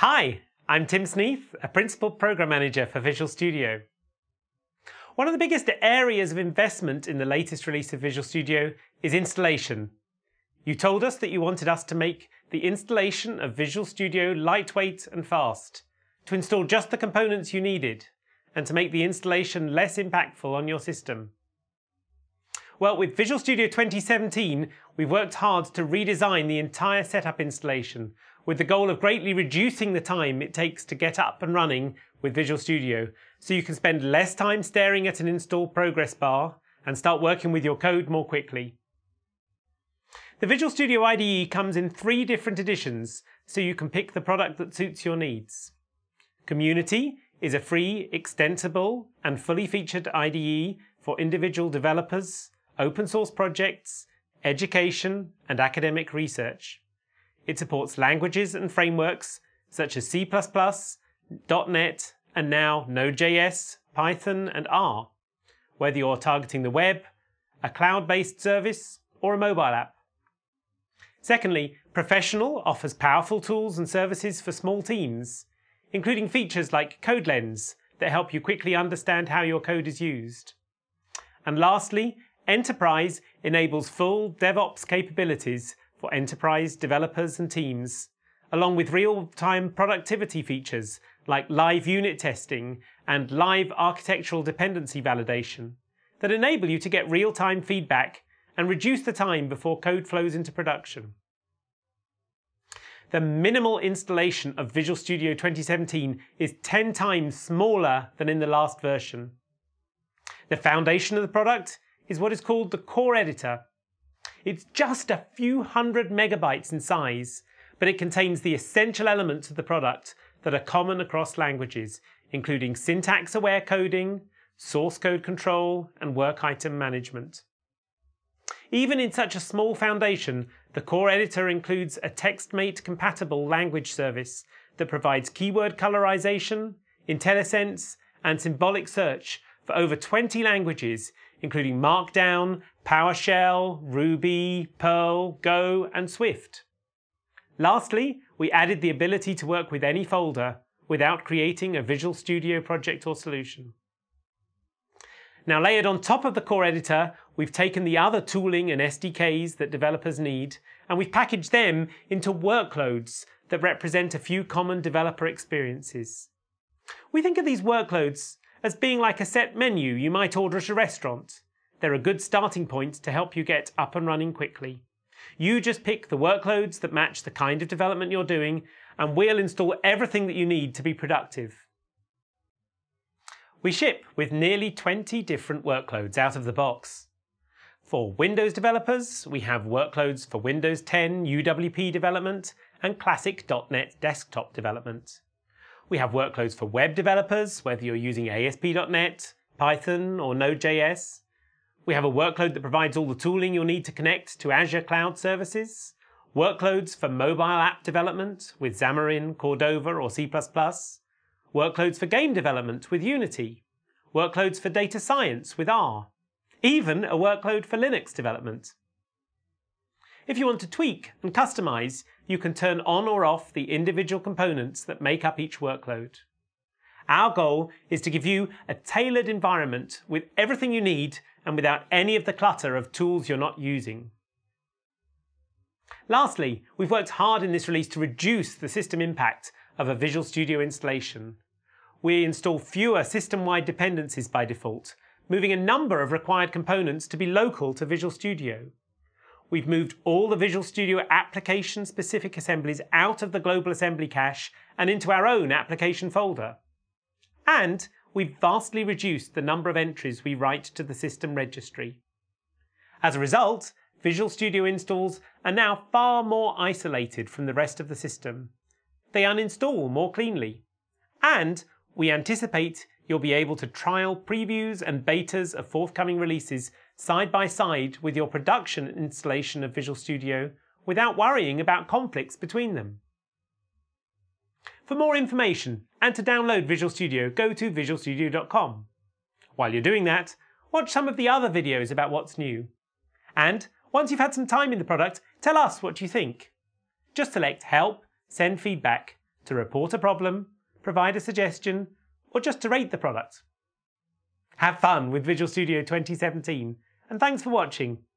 Hi, I'm Tim Sneath, a Principal Program Manager for Visual Studio. One of the biggest areas of investment in the latest release of Visual Studio is installation. You told us that you wanted us to make the installation of Visual Studio lightweight and fast, to install just the components you needed, and to make the installation less impactful on your system. Well, with Visual Studio 2017, we've worked hard to redesign the entire setup installation, with the goal of greatly reducing the time it takes to get up and running with Visual Studio, so you can spend less time staring at an install progress bar and start working with your code more quickly. The Visual Studio IDE comes in 3 different editions, so you can pick the product that suits your needs. Community is a free, extensible, and fully featured IDE for individual developers, open source projects, education, and academic research. It supports languages and frameworks such as C++, .NET, and now Node.js, Python, and R, whether you're targeting the web, a cloud-based service, or a mobile app. Secondly, Professional offers powerful tools and services for small teams, including features like CodeLens that help you quickly understand how your code is used. And lastly, Enterprise enables full DevOps capabilities for enterprise developers and teams, along with real-time productivity features like live unit testing and live architectural dependency validation that enable you to get real-time feedback and reduce the time before code flows into production. The minimal installation of Visual Studio 2017 is 10 times smaller than in the last version. The foundation of the product is what is called the core editor. It's just a few hundred megabytes in size, but it contains the essential elements of the product that are common across languages, including syntax-aware coding, source code control, and work item management. Even in such a small foundation, the core editor includes a TextMate-compatible language service that provides keyword colorization, IntelliSense, and symbolic search for over 20 languages, including Markdown, PowerShell, Ruby, Perl, Go, and Swift. Lastly, we added the ability to work with any folder without creating a Visual Studio project or solution. Now, layered on top of the core editor, we've taken the other tooling and SDKs that developers need, and we've packaged them into workloads that represent a few common developer experiences. We think of these workloads as being like a set menu you might order at a restaurant. They're a good starting point to help you get up and running quickly. You just pick the workloads that match the kind of development you're doing, and we'll install everything that you need to be productive. We ship with nearly 20 different workloads out of the box. For Windows developers, we have workloads for Windows 10 UWP development and classic .NET desktop development. We have workloads for web developers, whether you're using ASP.NET, Python, or Node.js. We have a workload that provides all the tooling you'll need to connect to Azure Cloud Services. Workloads for mobile app development with Xamarin, Cordova, or C++. Workloads for game development with Unity. Workloads for data science with R. Even a workload for Linux development. If you want to tweak and customize, you can turn on or off the individual components that make up each workload. Our goal is to give you a tailored environment with everything you need and without any of the clutter of tools you're not using. Lastly, we've worked hard in this release to reduce the system impact of a Visual Studio installation. We install fewer system-wide dependencies by default, moving a number of required components to be local to Visual Studio. We've moved all the Visual Studio application-specific assemblies out of the global assembly cache and into our own application folder. And we've vastly reduced the number of entries we write to the system registry. As a result, Visual Studio installs are now far more isolated from the rest of the system. They uninstall more cleanly. And we anticipate you'll be able to trial previews and betas of forthcoming releases side by side with your production installation of Visual Studio without worrying about conflicts between them. For more information and to download Visual Studio, go to visualstudio.com. While you're doing that, watch some of the other videos about what's new. And once you've had some time in the product, tell us what you think. Just select Help, Send Feedback to report a problem, provide a suggestion, or just to rate the product. Have fun with Visual Studio 2017, and thanks for watching.